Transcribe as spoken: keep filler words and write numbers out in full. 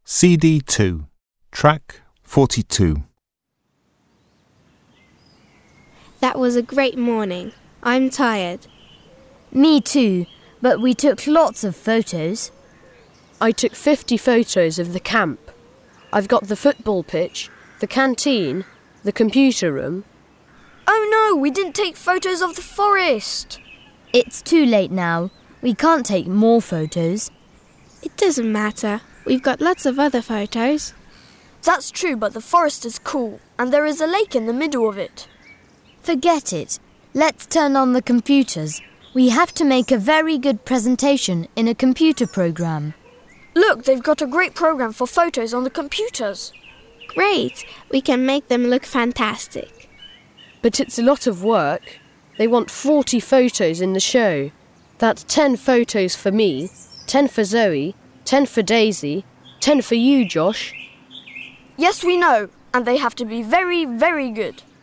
C D two, track forty-two. That was a great morning. I'm tired. Me too, but we took lots of photos. I took fifty photos of the camp. I've got the football pitch, the canteen, the computer room. Oh no, we didn't take photos of the forest. It's too late now. We can't take more photos. It doesn't matter. We've got lots of other photos. That's true, but the forest is cool, and there is a lake in the middle of it. Forget it. Let's turn on the computers. We have to make a very good presentation in a computer program. Look, they've got a great program for photos on the computers. Great. We can make them look fantastic. But it's a lot of work. They want forty photos in the show. That's ten photos for me, ten for Zoe, ten for Daisy, ten for you, Josh. Yes, we know, and they have to be very, very good.